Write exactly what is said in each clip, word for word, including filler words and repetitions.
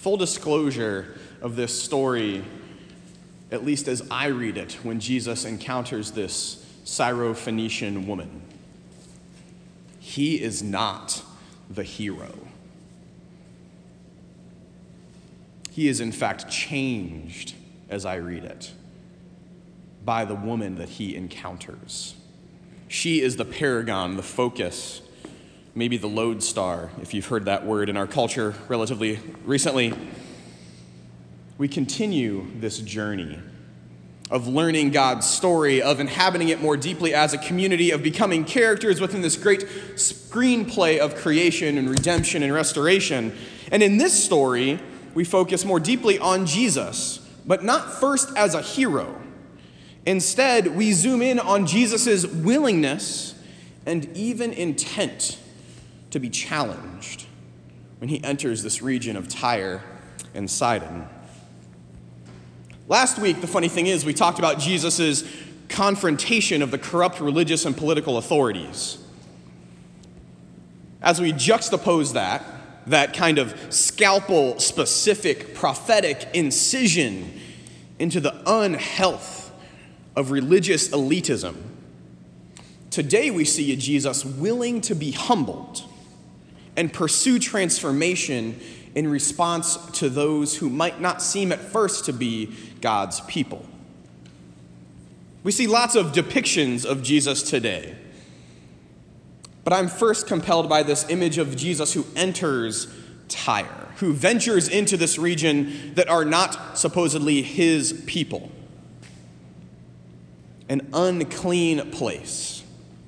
Full disclosure of this story, at least as I read it, when Jesus encounters this Syrophoenician woman, he is not the hero. He is in fact changed, as I read it, by the woman that he encounters. She is the paragon, the focus, maybe the lodestar, if you've heard that word in our culture relatively recently. We continue this journey of learning God's story, of inhabiting it more deeply as a community, of becoming characters within this great screenplay of creation and redemption and restoration. And in this story, we focus more deeply on Jesus, but not first as a hero. Instead, we zoom in on Jesus' willingness and even intent to be challenged when he enters this region of Tyre and Sidon. Last week, the funny thing is, we talked about Jesus' confrontation of the corrupt religious and political authorities. As we juxtapose that, that kind of scalpel-specific prophetic incision into the unhealth of religious elitism, today we see a Jesus willing to be humbled and pursue transformation in response to those who might not seem at first to be God's people. We see lots of depictions of Jesus today, but I'm first compelled by this image of Jesus who enters Tyre, who ventures into this region that are not supposedly his people, an unclean place.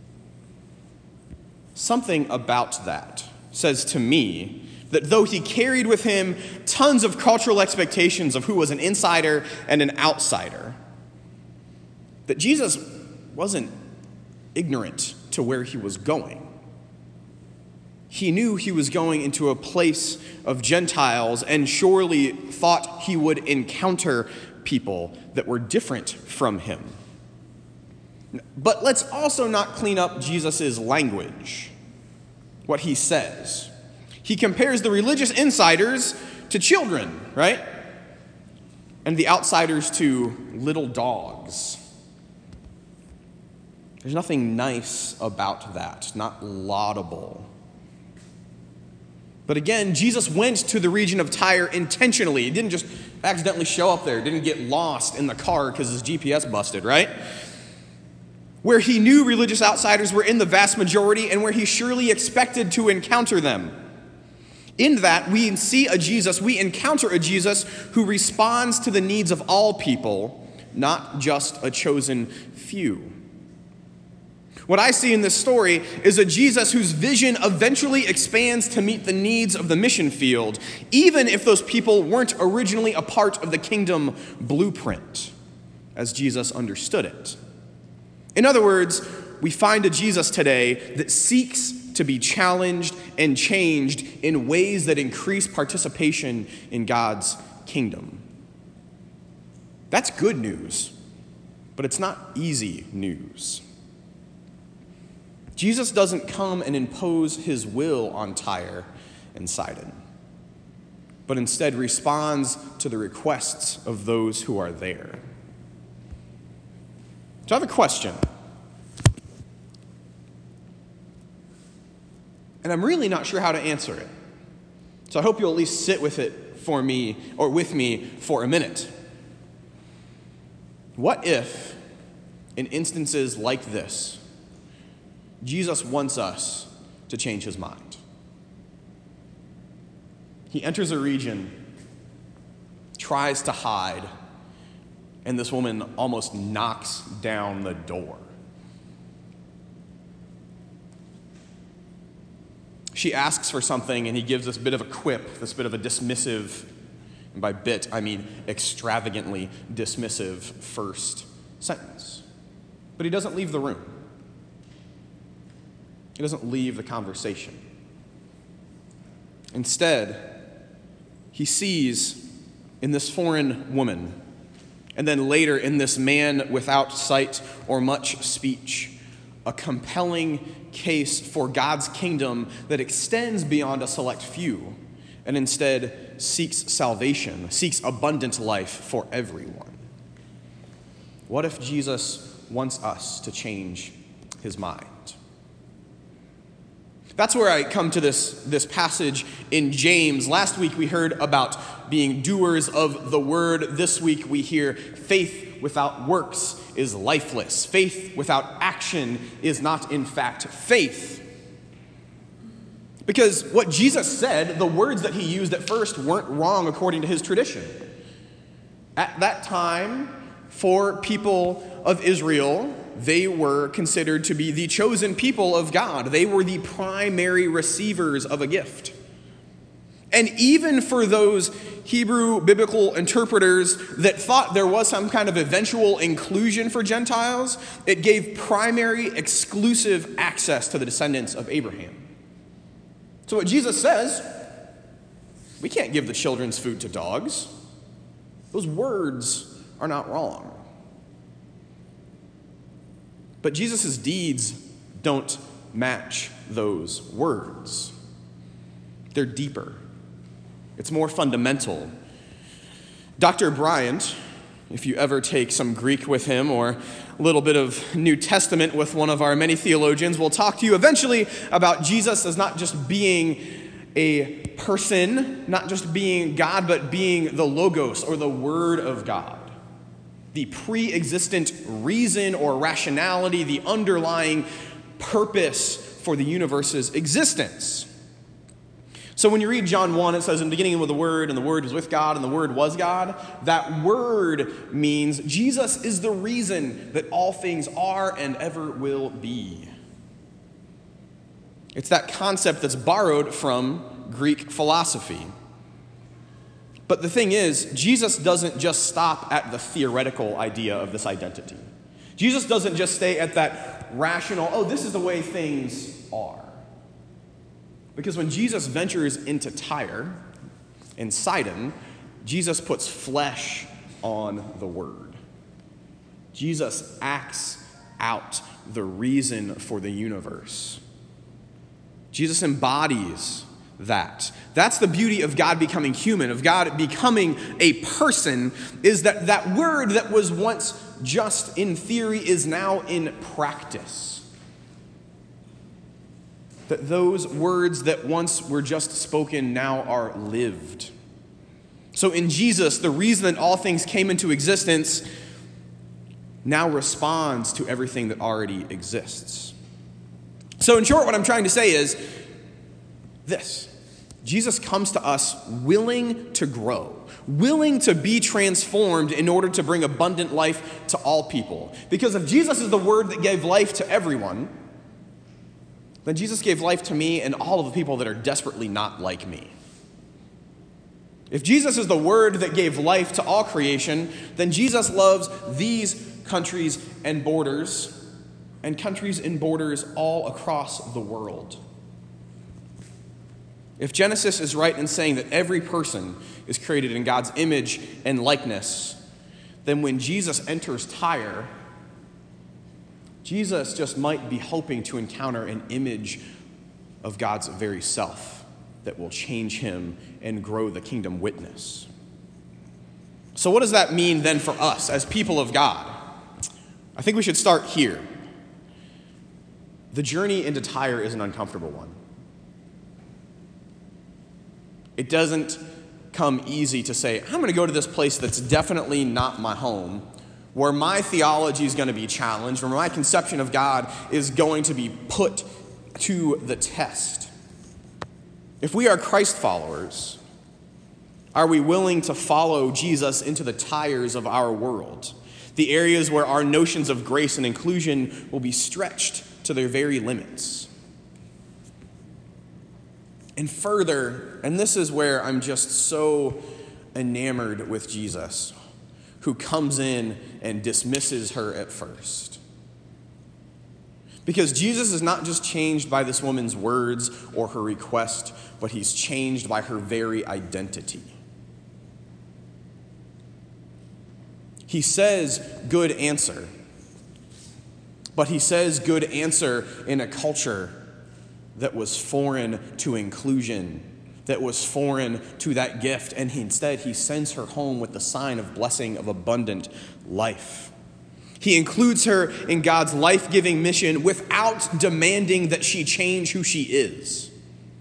Something about that says to me that though he carried with him tons of cultural expectations of who was an insider and an outsider, that Jesus wasn't ignorant to where he was going. He knew he was going into a place of Gentiles and surely thought he would encounter people that were different from him. But let's also not clean up Jesus' language, what he says. He compares the religious insiders to children, right? And the outsiders to little dogs. There's nothing nice about that, not laudable. But again, Jesus went to the region of Tyre intentionally. He didn't just accidentally show up there, didn't get lost in the car because his G P S busted, right? Where he knew religious outsiders were in the vast majority and where he surely expected to encounter them. In that, we see a Jesus, we encounter a Jesus who responds to the needs of all people, not just a chosen few. What I see in this story is a Jesus whose vision eventually expands to meet the needs of the mission field, even if those people weren't originally a part of the kingdom blueprint, as Jesus understood it. In other words, we find a Jesus today that seeks to be challenged and changed in ways that increase participation in God's kingdom. That's good news, but it's not easy news. Jesus doesn't come and impose his will on Tyre and Sidon, but instead responds to the requests of those who are there. So I have a question. And I'm really not sure how to answer it. So I hope you'll at least sit with it for me, or with me for a minute. What if, in instances like this, Jesus wants us to change his mind? He enters a region, tries to hide, and this woman almost knocks down the door. She asks for something, and he gives this bit of a quip, this bit of a dismissive, and by bit, I mean extravagantly dismissive first sentence. But he doesn't leave the room. He doesn't leave the conversation. Instead, he sees in this foreign woman, and then later in this man without sight or much speech, a compelling case for God's kingdom that extends beyond a select few and instead seeks salvation, seeks abundant life for everyone? What if Jesus wants us to change his mind? That's where I come to this, this passage in James. Last week we heard about being doers of the word. This week we hear faith without works is lifeless. Faith without action is not in fact faith. Because what Jesus said, the words that he used at first weren't wrong according to his tradition. At that time, for people of Israel, they were considered to be the chosen people of God. They were the primary receivers of a gift. And even for those Hebrew biblical interpreters that thought there was some kind of eventual inclusion for Gentiles, it gave primary exclusive access to the descendants of Abraham. So what Jesus says, we can't give the children's food to dogs. Those words are not wrong. But Jesus' deeds don't match those words. They're deeper. It's more fundamental. Doctor Bryant, if you ever take some Greek with him or a little bit of New Testament with one of our many theologians, will talk to you eventually about Jesus as not just being a person, not just being God, but being the Logos or the Word of God. The pre-existent reason or rationality, the underlying purpose for the universe's existence. So when you read John one, it says, in the beginning was the Word, and the Word was with God, and the Word was God. That word means Jesus is the reason that all things are and ever will be. It's that concept that's borrowed from Greek philosophy. But the thing is, Jesus doesn't just stop at the theoretical idea of this identity. Jesus doesn't just stay at that rational, oh, this is the way things are. Because when Jesus ventures into Tyre and Sidon, Jesus puts flesh on the word. Jesus acts out the reason for the universe. Jesus embodies that. That's the beauty of God becoming human, of God becoming a person, is that that word that was once just in theory is now in practice. That those words that once were just spoken now are lived. So in Jesus, the reason that all things came into existence now responds to everything that already exists. So in short, what I'm trying to say is this. Jesus comes to us willing to grow, willing to be transformed in order to bring abundant life to all people. Because if Jesus is the word that gave life to everyone, then Jesus gave life to me and all of the people that are desperately not like me. If Jesus is the word that gave life to all creation, then Jesus loves these countries and borders, and countries and borders all across the world. If Genesis is right in saying that every person is created in God's image and likeness, then when Jesus enters Tyre, Jesus just might be hoping to encounter an image of God's very self that will change him and grow the kingdom witness. So what does that mean then for us as people of God? I think we should start here. The journey into Tyre is an uncomfortable one. It doesn't come easy to say, I'm going to go to this place that's definitely not my home, where my theology is going to be challenged, where my conception of God is going to be put to the test. If we are Christ followers, are we willing to follow Jesus into the Tyres of our world, the areas where our notions of grace and inclusion will be stretched to their very limits? And further, and this is where I'm just so enamored with Jesus, who comes in and dismisses her at first. Because Jesus is not just changed by this woman's words or her request, but he's changed by her very identity. He says, good answer. But he says good answer in a culture that was foreign to inclusion, that was foreign to that gift, and he, instead he sends her home with the sign of blessing of abundant life. He includes her in God's life-giving mission without demanding that she change who she is.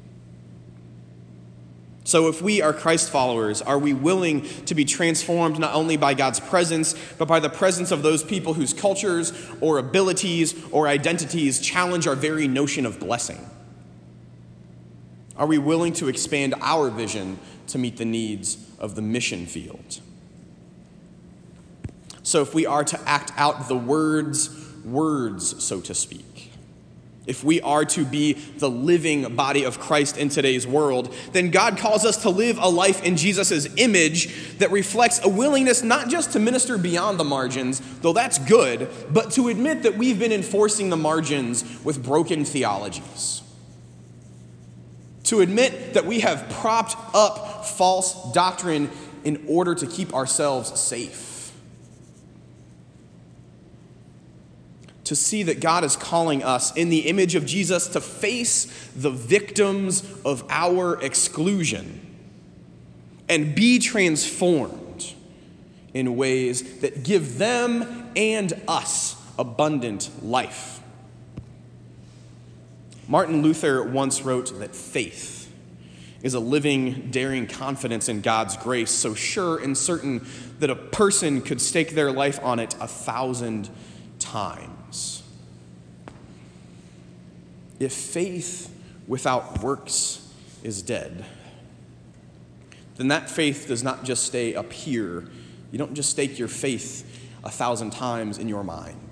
So if we are Christ followers, are we willing to be transformed not only by God's presence, but by the presence of those people whose cultures or abilities or identities challenge our very notion of blessing? Are we willing to expand our vision to meet the needs of the mission field? So if we are to act out the word's words, so to speak, if we are to be the living body of Christ in today's world, then God calls us to live a life in Jesus' image that reflects a willingness not just to minister beyond the margins, though that's good, but to admit that we've been enforcing the margins with broken theologies. To admit that we have propped up false doctrine in order to keep ourselves safe. To see that God is calling us in the image of Jesus to face the victims of our exclusion and be transformed in ways that give them and us abundant life. Martin Luther once wrote that faith is a living, daring confidence in God's grace, so sure and certain that a person could stake their life on it a thousand times. If faith without works is dead, then that faith does not just stay up here. You don't just stake your faith a thousand times in your mind.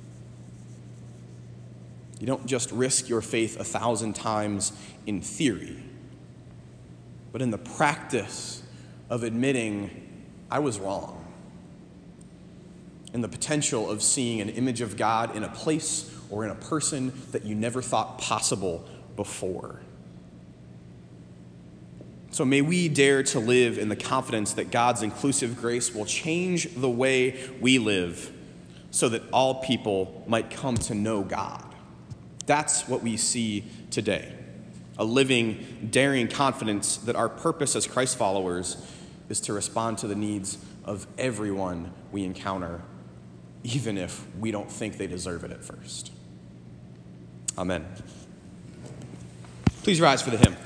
You don't just risk your faith a thousand times in theory, but in the practice of admitting I was wrong, and the potential of seeing an image of God in a place or in a person that you never thought possible before. So may we dare to live in the confidence that God's inclusive grace will change the way we live so that all people might come to know God. That's what we see today. A living, daring confidence that our purpose as Christ followers is to respond to the needs of everyone we encounter, even if we don't think they deserve it at first. Amen. Please rise for the hymn.